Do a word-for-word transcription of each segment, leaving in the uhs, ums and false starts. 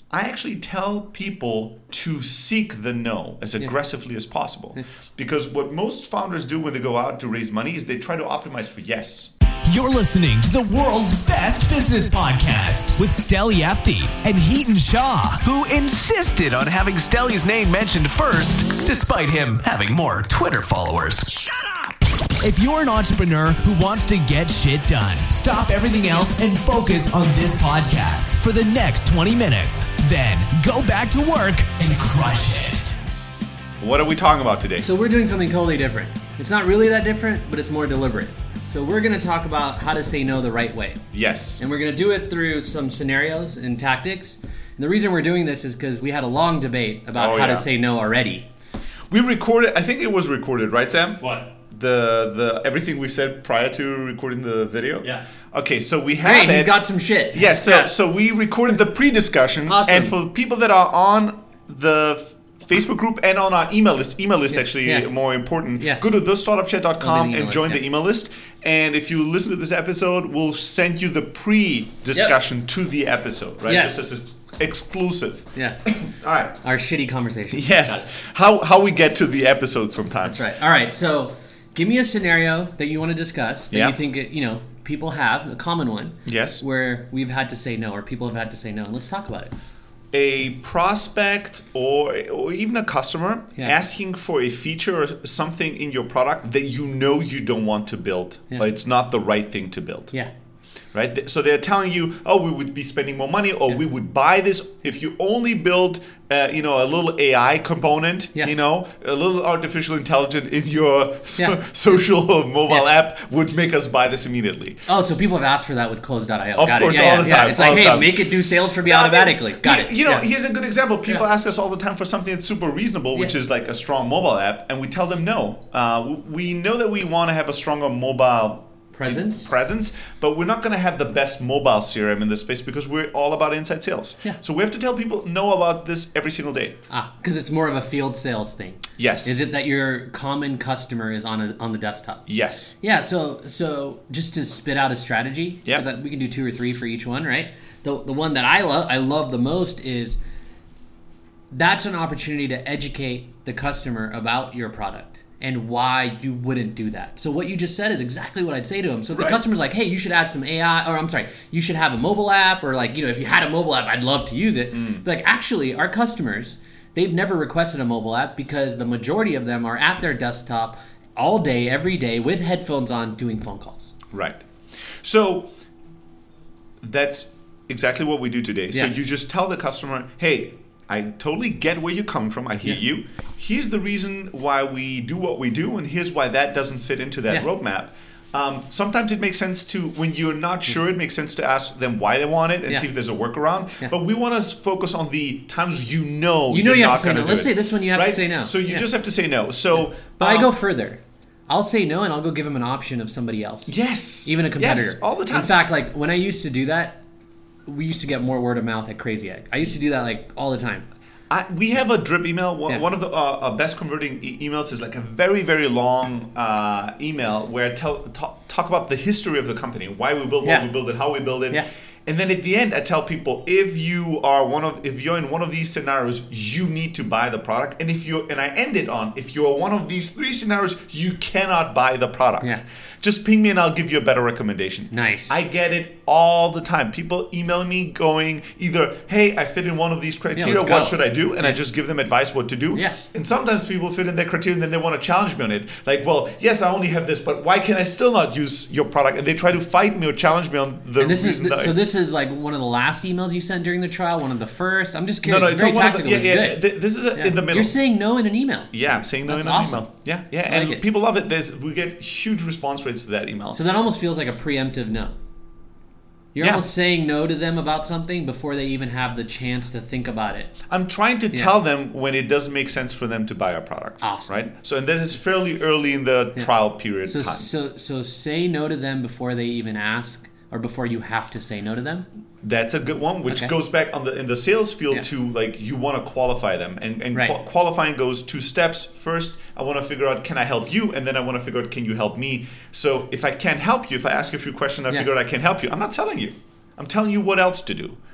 I actually tell people to seek the no as aggressively yeah. as possible. Yeah. Because what most founders do when they go out to raise money is they try to optimize for yes. You're listening to the world's best business podcast with Steli Efti and Hiten Shah, who insisted on having Steli's name mentioned first, despite him having more Twitter followers. Shut up! If you're an entrepreneur who wants to get shit done, stop everything else and focus on this podcast for the next twenty minutes. Then go back to work and crush it. What are we talking about today? So we're doing something totally different. It's not really that different, but it's more deliberate. So we're going to talk about how to say no the right way. Yes. And we're going to do it through some scenarios and tactics. And the reason we're doing this is because we had a long debate about oh, how yeah. to say no already. We recorded, I think it was recorded, right, Sam? What? The the everything we said prior to recording the video? Yeah. Okay, so we have Great, it. he's got some shit. Yeah, so, yeah. so we recorded the pre-discussion. Awesome. And for people that are on the Facebook group and on our email list, email list yeah. actually yeah. more important, yeah. go to the startup chat dot com and list, join yeah. the email list. And if you listen to this episode, we'll send you the pre-discussion yep. to the episode, right? Yes. This is exclusive. Yes. All right. Our shitty conversation. Yes. How how we get to the episode sometimes. That's right. All right, so give me a scenario that you want to discuss that yeah. you think, you know, people have, a common one. Yes. Where we've had to say no, or people have had to say no. And let's talk about it. A prospect or or even a customer yeah. asking for a feature or something in your product that you know you don't want to build, yeah. or it's not the right thing to build. Yeah. Right? So they're telling you, oh, we would be spending more money, or yeah. we would buy this if you only build, uh, you know, a little A I component, yeah. you know, a little artificial intelligence in your so- yeah. social or mobile yeah. app would make us buy this immediately. Oh, so people have asked for that with Close dot io. Of Got course, it. Yeah, all yeah, the yeah. time. It's like, all hey, the time. make it do sales for me Yeah, automatically. Got you, it. You know, yeah. here's a good example. People yeah. ask us all the time for something that's super reasonable, which yeah. is like a strong mobile app, and we tell them no. Uh, we know that we want to have a stronger mobile presence, presence, but we're not going to have the best mobile C R M in this space because we're all about inside sales. Yeah. So we have to tell people no about this every single day. Ah, because it's more of a field sales thing. Yes. Is it that your common customer is on a, on the desktop? Yes. Yeah. So so just to spit out a strategy, yeah, because we can do two or three for each one, right? The the one that I love I love the most is that's an opportunity to educate the customer about your product and why you wouldn't do that. So what you just said is exactly what I'd say to them. So the right. customer's like, hey, you should add some A I, or I'm sorry, you should have a mobile app, or like, you know, if you had a mobile app, I'd love to use it. Mm. But like, actually, our customers, they've never requested a mobile app because the majority of them are at their desktop all day, every day, with headphones on, doing phone calls. Right. So that's exactly what we do today. Yeah. So you just tell the customer, hey, I totally get where you're coming from. I hear yeah. you. Here's the reason why we do what we do, and here's why that doesn't fit into that yeah. roadmap. Um, sometimes it makes sense to, when you're not sure, it makes sense to ask them why they want it and yeah. see if there's a workaround. Yeah. But we want to focus on the times you know you know you're you not have to say no. do Let's it, say this one you have right? to say no. So you yeah. just have to say no. So, yeah. But um, I go further. I'll say no, and I'll go give them an option of somebody else. Yes. Even a competitor. Yes, all the time. In fact, like when I used to do that, we used to get more word of mouth at Crazy Egg. I used to do that like all the time. I, we have a drip email. One, yeah. one of the uh, uh, best converting e- emails is like a very, very long uh, email where I tell, talk, talk about the history of the company, why we build yeah. what we build it, how we build it. Yeah. And then at the end, I tell people, if you are one of, if you're in one of these scenarios, you need to buy the product. And if you, and I end it on, if you are one of these three scenarios, you cannot buy the product. Yeah. Just ping me and I'll give you a better recommendation. Nice. I get it all the time. People email me going either, hey, I fit in one of these criteria, yeah, what go. should I do? And yeah. I just give them advice what to do. Yeah. And sometimes people fit in their criteria and then they want to challenge me on it. Like, well, yes, I only have this, but why can I still not use your product? And they try to fight me or challenge me on the and this reason is, that So I, this is like one of the last emails you sent during the trial, one of the first? I'm just no, curious. no, it's it's very not one of the, tactical. yeah, It's yeah, good. th- this is a, Yeah. in the middle. You're saying no in an email. Yeah, I'm saying no That's in an awesome. email. Yeah, yeah, I and like it. people love it. There's, we get huge response rates to that email. So that almost feels like a preemptive no. You're Yeah. almost saying no to them about something before they even have the chance to think about it. I'm trying to Yeah. tell them when it doesn't make sense for them to buy our product. Awesome. Right? So, and this is fairly early in the Yeah. trial period So time. so so say no to them before they even ask, or before you have to say no to them. That's a good one, which Okay. goes back on the in the sales field Yeah. to like you want to qualify them, and and Right. qua- qualifying goes two steps. First, I want to figure out can I help you, and then I want to figure out can you help me. So if I can't help you, if I ask you a few questions, I Yeah. figure out I can't help you. I'm not selling you. I'm telling you what else to do,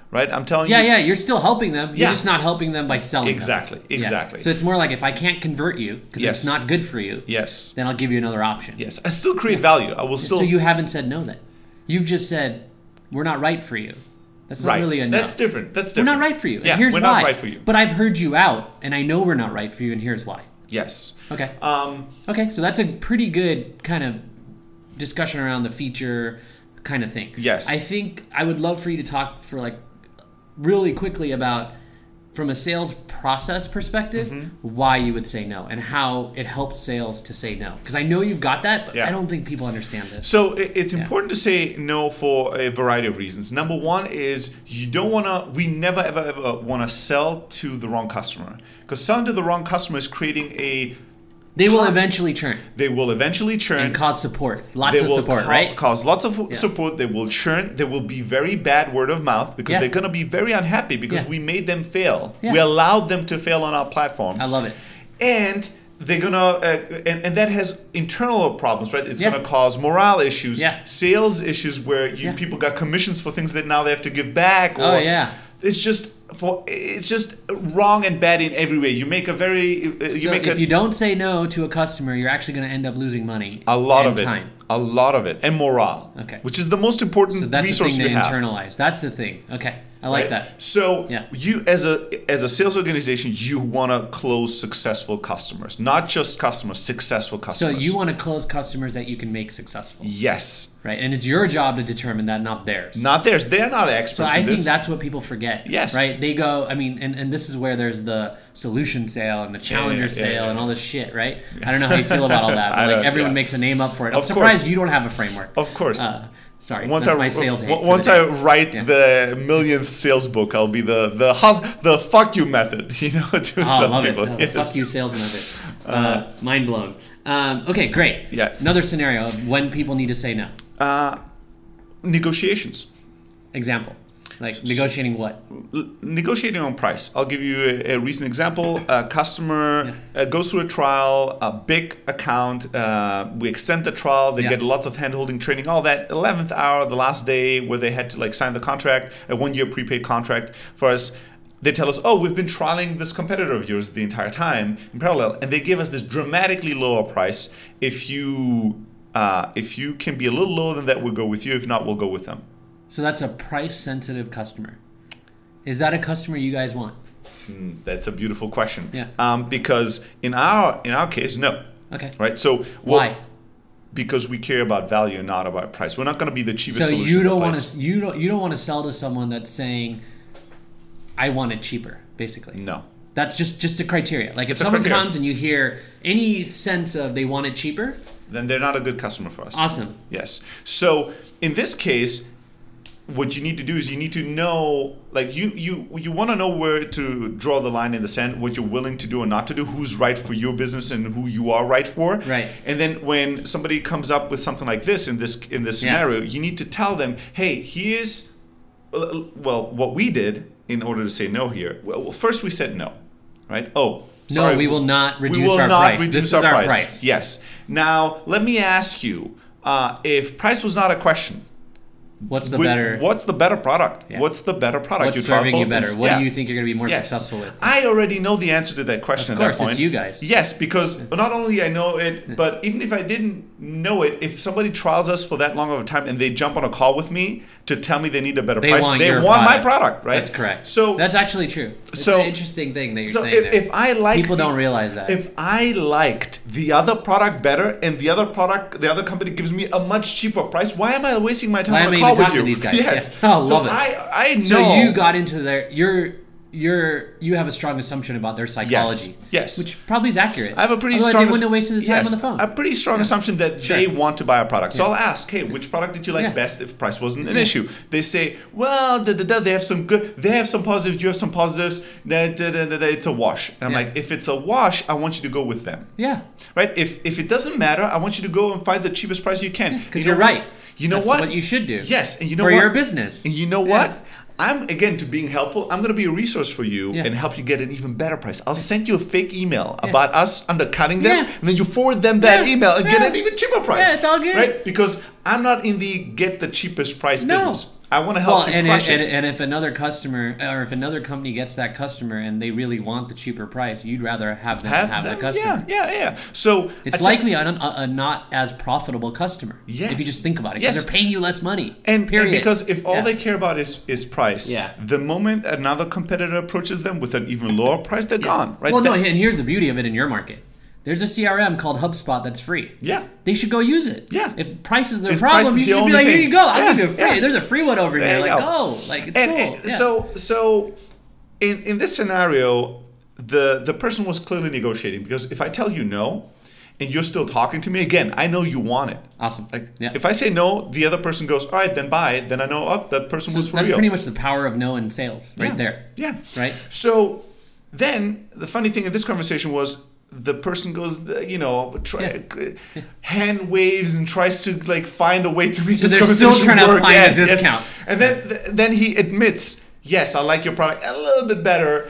right? I'm telling Yeah, you. yeah, you're still helping them. You're Yeah. just not helping them by selling Exactly, them. Yeah. exactly. So it's more like if I can't convert you because Yes. it's not good for you, Yes. then I'll give you another option. Yes. I still create value. I will still. So you haven't said no then. You've just said, we're not right for you. That's not right. really a no. That's different. That's We're different. not right for you. Yeah, and here's we're why. not right for you. But I've heard you out, and I know we're not right for you, and here's why. Yes. Okay. Um, Okay, so that's a pretty good kind of discussion around the feature kind of thing. Yes. I think I would love for you to talk for like really quickly about, from a sales process perspective, Mm-hmm. why you would say no and how it helps sales to say no. Because I know you've got that, but Yeah. I don't think people understand this. So i- it's important to say no for a variety of reasons. Number one is you don't want to, we never ever ever want to sell to the wrong customer. Because selling to the wrong customer is creating a, They will Tom- eventually churn they will eventually churn. and cause support. Lots They of will support, ca- right? cause lots of support. They will churn. There will be very bad word of mouth because Yeah. they're going to be very unhappy because Yeah. we made them fail. Yeah. We allowed them to fail on our platform. I love it. And they're gonna, uh, and, and that has internal problems, right? It's Yeah. gonna cause morale issues, Yeah. sales issues where you Yeah. people got commissions for things that now they have to give back. Or Oh, yeah. It's just for it's just wrong and bad in every way. You make a very uh, you So make if a, you don't say no to a customer, you're actually going to end up losing money. a lot and of it, time. a lot of it, and morale. Okay. Which is the most important So that's the resource thing to you have. internalize. That's the thing. Okay, I like Right? that. So Yeah. you as a as a sales organization, you want to close successful customers, not just customers, successful So customers. you want to close customers that you can make successful, yes, right? And it's your job to determine that, not theirs. not theirs. They're not So experts. I in think this. that's what people forget. Yes. Right? They go, I mean, and, and this is where there's the solution sale and the challenger yeah, yeah, sale yeah. and all this shit, right? I don't know how you feel about all that, I but like don't- everyone yeah. makes a name up for it. I'm Of surprised course. you don't have a framework. Of course. Uh, sorry, once that's I my sales hate. for the once day. I write Yeah. the millionth sales book, I'll be the the hus- the fuck you method. You know, to Oh, I some love people. it. No, Yes. Fuck you, sales method. Uh, mind blown. Um, okay, great. Yeah. Another scenario of when people need to say no. Uh, negotiations. Example. Like negotiating what? L- negotiating on price. I'll give you a, a recent example. A customer uh, goes through a trial, a big account. Uh, we extend the trial. They Yeah. get lots of hand-holding training. All that. eleventh hour, the last day where they had to like sign the contract, a one-year prepaid contract for us. They tell us, oh, we've been trialing this competitor of yours the entire time in parallel, and they give us this dramatically lower price. If you uh, if you can be a little lower than that, we'll go with you. If not, we'll go with them. So that's a price-sensitive customer. Is that a customer you guys want? Mm, That's a beautiful question. Yeah. Um, because in our in our case, no. Okay. Right. So Why? what- Because we care about value and not about price. We're not going to be the cheapest So solution. you to don't want place. to you don't you don't want to sell to someone that's saying, "I want it cheaper," basically. No. That's just just a criteria. Like if It's a someone criteria. comes and you hear any sense of they want it cheaper, Then they're not a good customer for us. awesome. Yes. So in this case, what you need to do is you need to know, like you you you want to know where to draw the line in the sand, what you're willing to do or not to do, who's right for your business and who you are right for. Right. And then when somebody comes up with something like this in this in this Yeah. scenario, you need to tell them, hey, here's well what we did in order to say no here. Well, first we said no, right? Oh. No, sorry, we will not we reduce will our not price. reduce This is our our price. price. Yes. Now let me ask you, uh, if price was not a question, What's the would- better? what's the better product? Yeah. What's the better product? What's You try serving you both better? things. What Yeah. do you think you're going to be more Yes. successful with? I already know the answer to that question Of at course, that point. it's you guys. Yes, because not only I know it, but even if I didn't know it, if somebody trials us for that long of a time and they jump on a call with me to tell me they need a better They price, want they your want my product. product, right? That's correct. So that's actually true. It's so- an interesting thing that you're so saying if, there. if I like People the- don't realize that. If I liked the other product better and the other product, the other company gives me a much cheaper price, why am I wasting my time Why on am a I call even with talking you? to these guys? Yes. Yeah. Oh, so love it. I, I know. So you got into their you're you're you have a strong assumption about their psychology. Yes. Which probably is accurate. I have a pretty Otherwise strong they wouldn't have wasted the time yes, on the phone. A pretty strong assumption that Sure. they want to buy a product. So Yeah. I'll ask, hey, which product did you like Yeah. best if price wasn't an Yeah. issue? They say, well, da, da, da, they have some good, they have some positives, you have some positives, da, da, da, da, da, it's a wash. And I'm Yeah. like, if it's a wash, I want you to go with them. yeah. Right? If if it doesn't matter, I want you to go and find the cheapest price you can. Because You you're know what? right. You know That's what? what you should do. Yes, and you know for what? your business. And you know Yeah. what? I'm again to being helpful. I'm going to be a resource for you Yeah. and help you get an even better price. I'll send you a fake email Yeah. about us undercutting them, Yeah. and then you forward them that Yeah. email and get Yeah. an even cheaper price. Yeah, it's all good. right? Because I'm not in the get the cheapest price No. business. I want to help Well, you and, crush and, it. and if another customer or if another company gets that customer and they really want the cheaper price, you'd rather have them have, Have the them? customer. Yeah, yeah, yeah. So It's I likely a, a, a not as profitable customer. Yes. If you just think about it, because Yes. they're paying you less money. And, period. and because if all Yeah. they care about is, is price, Yeah. the moment another competitor approaches them with an even lower price, they're gone. Right? Well, no, That- and here's the beauty of it in your market. There's a C R M called HubSpot that's free. Yeah. They should go use it. Yeah. If price is their If price problem, is you the should be only like, here thing. you go. I'll Yeah, give you a free. yeah. There's a free one over There here. you Like, go. go. Like, it's and, cool. and Yeah. so so in in this scenario, the the person was clearly negotiating, because if I tell you no and you're still talking to me, again, I know you want it. Awesome. Like Yeah. if I say no, the other person goes, all right, then buy. Then I know, oh, that person So was for that's real. pretty much the power of no in sales right Yeah. there. Yeah. Right? So then the funny thing in this conversation was the person goes, uh, you know, try, Yeah. hand waves and tries to like find a way to make So this they're conversation still trying to work. find a Yes, yes. discount. And then th- then he admits, yes, I like your product a little bit better,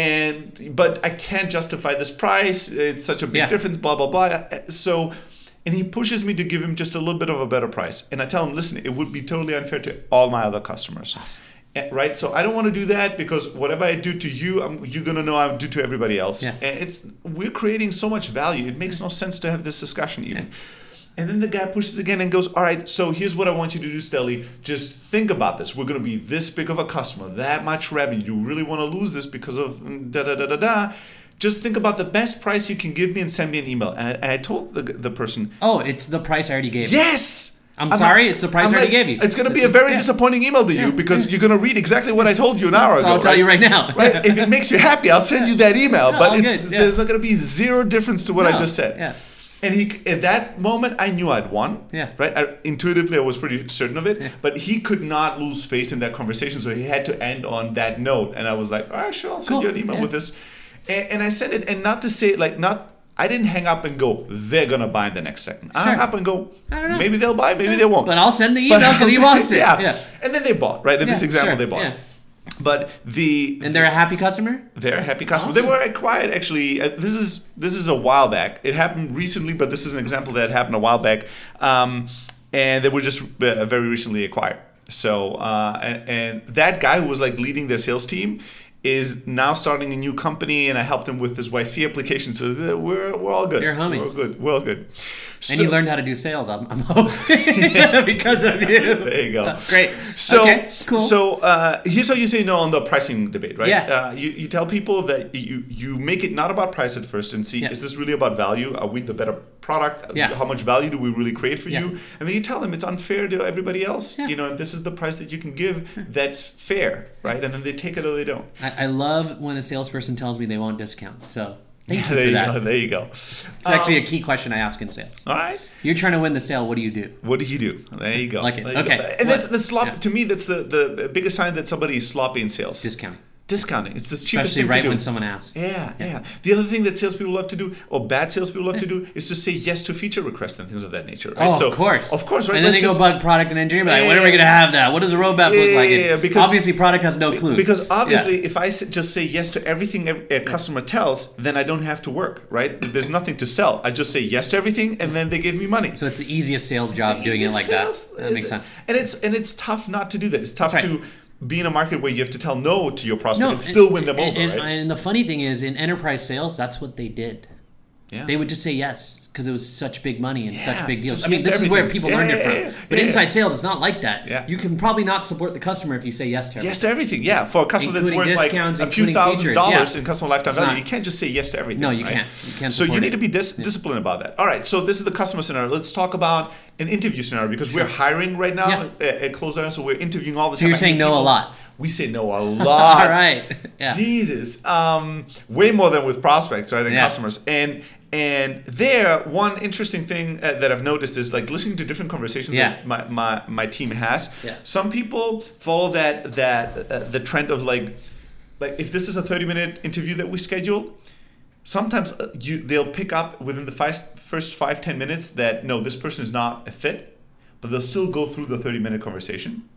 and but I can't justify this price. It's such a big Yeah. difference. Blah blah blah. So. And he pushes me to give him just a little bit of a better price. And I tell him, listen, it would be totally unfair to all my other customers. Awesome. Eh, Right? So I don't want to do that, because whatever I do to you, I'm, you're going to know I do to everybody else. Yeah. And it's we're creating so much value. It makes no sense to have this discussion even. And then the guy pushes again and goes, all right, so here's what I want you to do, Stelly. Just think about this. We're going to be this big of a customer, that much revenue. You really want to lose this because of da da da da da. Just think about the best price you can give me and send me an email. And I, and I told the, the person, Oh, it's the price I already gave you. yes. I'm sorry, it's the price I'm I already like, gave you. It's going to be It's- a very yeah. disappointing email to you, because you're going to read exactly what I told you an hour So ago. I'll tell right? you right now. Right? If it makes you happy, I'll send you that email. No, but all it's, good, yeah. there's not going to be zero difference to what I No, just said. yeah. And he, at that moment, I knew I'd won. Yeah. Right. I, intuitively, I was pretty certain of it. But he could not lose face in that conversation, so he had to end on that note. And I was like, all right, sure, I'll send Cool, you an email yeah. with this. And, and I said it, and not to say like not. I didn't hang up and go, they're gonna buy in the next second. I hung Sure. up and go, I don't know. maybe they'll buy, maybe they won't. But I'll send the But email because he I'll- wants it. Yeah. Yeah. And then they bought, right? In this Yeah, example, sure, they bought. yeah. But the And they're a happy customer? they're happy customers. Awesome. They were acquired actually. Uh, this is this is a while back. It happened recently, but this is an example that happened a while back, um, and they were just uh, very recently acquired. So uh, and, and that guy who was like leading their sales team is now starting a new company, and I helped him with his Y C application. So th- we're we're all good. You're homies. We're all good. We're all good. And So- you learned how to do sales, I'm, I'm hoping, because of you. There you go. Great. So, Okay, cool. so uh, here's how you say no on the pricing debate, right? Yeah. Uh, you, you tell people that you, you make it not about price at first and see, Yeah. is this really about value? Are we the better product? Yeah. How much value do we really create for Yeah. you? And then you tell them it's unfair to everybody else. Yeah. You know, this is the price that you can give that's fair, right? And then they take it or they don't. I, I love when a salesperson tells me they won't discount. So thank you there for you that. go. There you go. It's actually a key question I ask in sales. All right. You're trying to win the sale. What do you do? What do you do? There you go. Like it. There you Okay. go. And What? that's the slop. Yeah. To me, that's the, the biggest sign that somebody is sloppy in sales. Discounting. Discounting. It's the cheapest Especially thing right to do. when someone asks. Yeah, yeah. The other thing that salespeople love to do, or bad salespeople love to do, is to say yes to feature requests and things of that nature. Right? Oh, So, of course. Of course, right? And then Let's they go just- bug product and engineering. Like, Yeah, when are we yeah, going to have that? What does the roadmap Yeah, look like? yeah, And yeah, because- obviously, product has no clue. Because obviously, Yeah. if I s- just say yes to everything a a customer tells, then I don't have to work, right? There's nothing to sell. I just say yes to everything, and then they give me money. So it's the easiest sales job doing it like that. Sales That is- makes sense. And it's and it's tough not to do that. It's tough That's to right. be in a market where you have to tell no to your prospect and and- still win them and, over, and, right? and the funny thing is, in enterprise sales, that's what they did. Yeah. They would just say yes because it was such big money and Yeah, such big deals. just I mean, yes to this is where everything. people Yeah, learned it yeah, from. yeah, but yeah, inside yeah. sales, it's not like that. Yeah. You can probably not support the customer if you say yes to everything. Yes to everything, yeah. For a customer that's Including worth like discounts, a few including thousand features, dollars yeah. in customer lifetime It's value, not- you can't just say yes to everything. No, you right? can't. You can't So you support need it. to be dis- disciplined about that. All right, so this is the customer scenario. Let's talk about an interview scenario because we're hiring right now Yeah. at, at Closer, so we're interviewing all the So time. you're I saying hate no a people- lot. We say no a lot. All right. Yeah. Jesus, um, way more than with prospects, right, than Yeah. customers. And and there, one interesting thing uh, that I've noticed is like listening to different conversations Yeah. that my, my, my team has. Yeah. Some people follow that that uh, the trend of like like if this is a thirty minute interview that we scheduled, sometimes uh, you they'll pick up within the five, first five ten minutes that no, this person is not a fit, but they'll still go through the thirty minute conversation.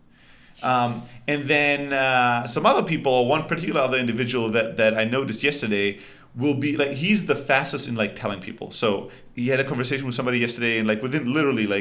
Um, and then uh, some other people, one particular other individual that, that I noticed yesterday will be like, he's the fastest in like telling people. So he had a conversation with somebody yesterday and like within literally like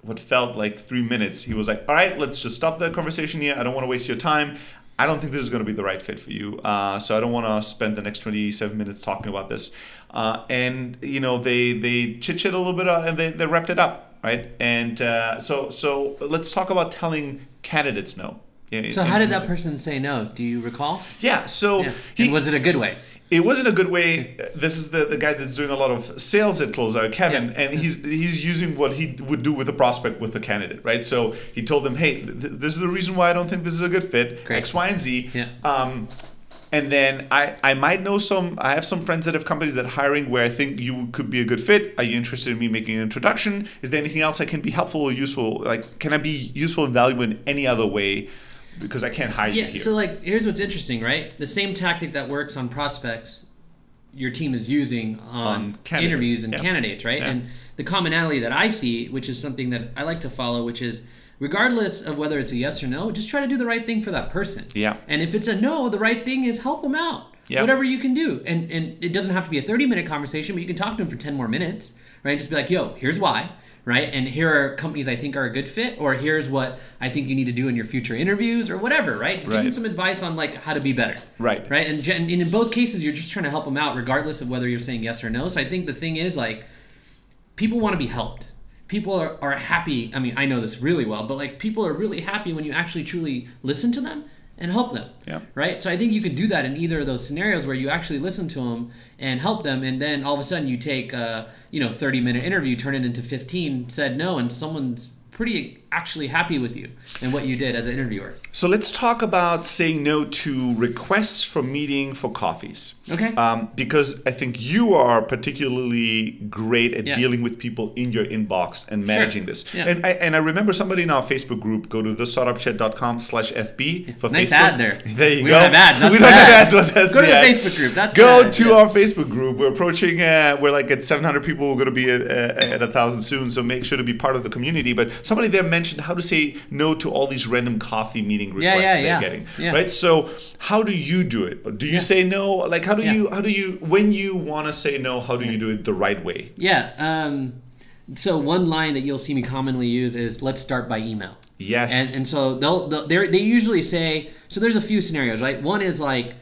what felt like three minutes, he was like, all right, let's just stop the conversation here. I don't want to waste your time. I don't think this is going to be the right fit for you. Uh, so I don't want to spend the next twenty-seven minutes talking about this. Uh, and, you know, they they chit-chat a little bit uh, and they, they wrapped it up, right? And uh, so so let's talk about telling candidates no. So how did that person say no? Do you recall? Yeah, so... Yeah. He, and was it a good way? It wasn't a good way. This is the, the guy that's doing a lot of sales at Closeout, Kevin, Yeah. and he's he's using what he would do with a prospect with the candidate, right? So he told them, hey, th- this is the reason why I don't think this is a good fit, Great. X, Y, and Z. Yeah. Um, and then I, I might know some, I have some friends that have companies that are hiring where I think you could be a good fit. Are you interested in me making an introduction? Is there anything else I can be helpful or useful? Like, can I be useful and valuable in any other way? Because I can't hire Yeah, you here. so like, here's what's interesting, right? The same tactic that works on prospects, your team is using on, On candidates, interviews and yeah. candidates, right? Yeah. And the commonality that I see, which is something that I like to follow, which is regardless of whether it's a yes or no, just try to do the right thing for that person. Yeah. And if it's a no, the right thing is help them out. Yeah. Whatever you can do. And and it doesn't have to be a thirty-minute conversation, but you can talk to them for ten more minutes, right? Just be like, yo, here's why. Right, and here are companies I think are a good fit, or here's what I think you need to do in your future interviews, or whatever. Right, give Right. them some advice on like how to be better. Right. right, and, and in both cases, you're just trying to help them out, regardless of whether you're saying yes or no. So I think the thing is like, people want to be helped. People are, are happy. I mean, I know this really well, but like people are really happy when you actually truly listen to them and help them. Yeah. Right. So I think you could do that in either of those scenarios where you actually listen to them and help them, and then all of a sudden you take a you know thirty minute interview, turn it into fifteen, said no, and someone's pretty actually happy with you and what you did as an interviewer. So let's talk about saying no to requests for meeting for coffees. Okay. Um, because I think you are particularly great at Yeah. dealing with people in your inbox and managing Sure. this. Yeah. And I and I remember somebody in our Facebook group, go to the startup chat dot com slash F B for Nice Facebook. ad there. There you We go. don't have ads, that's we don't the have ad. ads, but that's Go to the ad. Facebook group, that's Go the ad, to yeah. our Facebook group. We're approaching, uh, we're like at seven hundred people. We're going to be at, uh, at a thousand soon. So make sure to be part of the community. But somebody there mentioned how to say no to all these random coffee meeting requests Yeah, yeah, they're yeah. getting. Yeah. Right? So how do you do it? Do you Yeah. say no? Like how do Yeah. you how do you when you want to say no, how do you do it the right way? Yeah. Um, so one line that you'll see me commonly use is "Let's start by email." Yes. And and so they'll, they'll they they usually say, so there's a few scenarios, right? One is like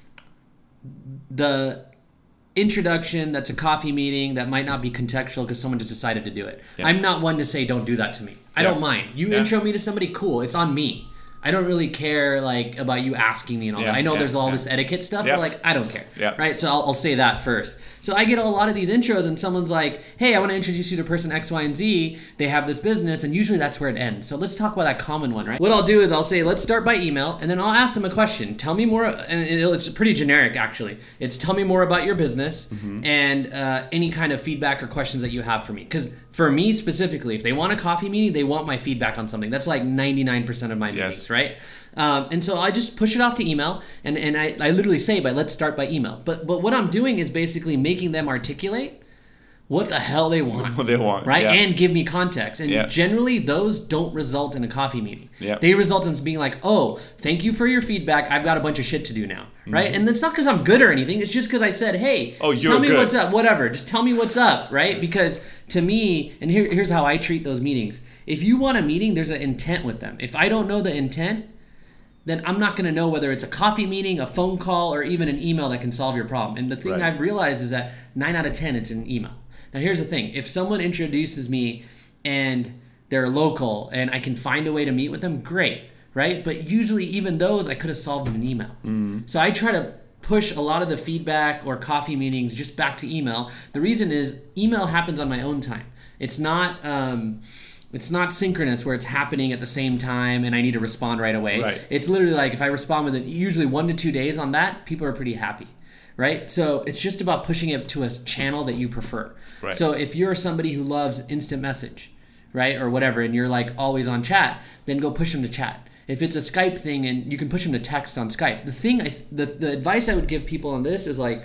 the introduction that's a coffee meeting that might not be contextual because someone just decided to do it. Yeah. I'm not one to say don't do that to me. I Yeah. don't mind. You Yeah. intro me to somebody, cool. It's on me. I don't really care like about you asking me and all Yeah, that. I know yeah, there's all yeah. this etiquette stuff, Yeah. but like I don't care. Yeah. Right? So I'll, I'll say that first. So I get a lot of these intros and someone's like, hey, I want to introduce you to person X, Y, and Z. They have this business, and usually that's where it ends. So let's talk about that common one, right? What I'll do is I'll say, let's start by email, and then I'll ask them a question. Tell me more, and it's pretty generic actually. It's tell me more about your business and uh, any kind of feedback or questions that you have for me. Because for me specifically, if they want a coffee meeting, they want my feedback on something. That's like ninety-nine percent of my meetings, right? Um, and so I just push it off to email, and, and I, I literally say, but let's start by email. But but what I'm doing is basically making them articulate what the hell they want. What they want, Right? yeah. And give me context. And Yeah. generally, those don't result in a coffee meeting. Yeah. They result in being like, oh, thank you for your feedback. I've got a bunch of shit to do now. Right? And it's not because I'm good or anything. It's just because I said, hey, Oh, you're tell me good. what's up. Whatever. Just tell me what's up. Right? Because to me, and here, here's how I treat those meetings. If you want a meeting, there's an intent with them. If I don't know the intent, then I'm not going to know whether it's a coffee meeting, a phone call, or even an email that can solve your problem. And the thing Right. I've realized is that nine out of ten, it's an email. Now, here's the thing. If someone introduces me and they're local and I can find a way to meet with them, great, right? But usually even those, I could have solved in an email. So I try to push a lot of the feedback or coffee meetings just back to email. The reason is email happens on my own time. It's not... Um, It's not synchronous where it's happening at the same time and I need to respond right away. Right. It's literally like if I respond within usually one to two days on that, people are pretty happy, right? So it's just about pushing it to a channel that you prefer. Right. So if you're somebody who loves instant message, right, or whatever, and you're like always on chat, then go push them to chat. If it's a Skype thing, and you can push them to text on Skype. The thing, I, the the advice I would give people on this is like,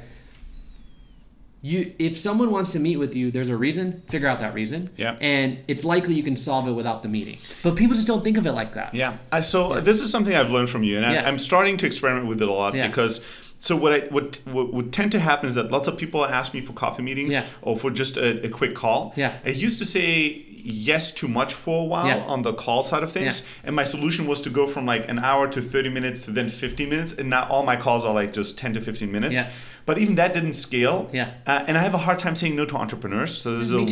You, if someone wants to meet with you, there's a reason. Figure out that reason. Yeah. And it's likely you can solve it without the meeting. But people just don't think of it like that. Yeah. I, so this is something I've learned from you, and I, Yeah. I'm starting to experiment with it a lot Yeah. because So what I what, what would tend to happen is that lots of people ask me for coffee meetings Yeah. or for just a, a quick call. Yeah. I used to say yes too much for a while Yeah. on the call side of things, Yeah. and my solution was to go from like an hour to thirty minutes to then fifteen minutes, and now all my calls are like just ten to fifteen minutes. Yeah. But even that didn't scale. Yeah. Uh, and I have a hard time saying no to entrepreneurs. So there's Me a too.